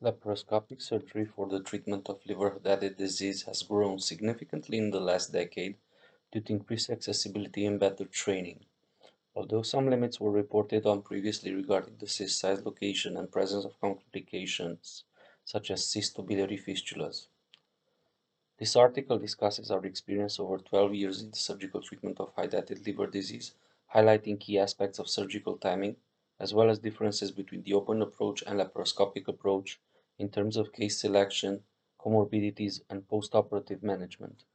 Laparoscopic surgery for the treatment of liver-related disease has grown significantly in the last decade due to increased accessibility and better training. Although some limits were reported on previously regarding the cyst size, location, and presence of complications, such as cystobiliary fistulas. This article discusses our experience over 12 years in the surgical treatment of hydatid liver disease, highlighting key aspects of surgical timing, as well as differences between the open approach and laparoscopic approach in terms of case selection, comorbidities, and postoperative management.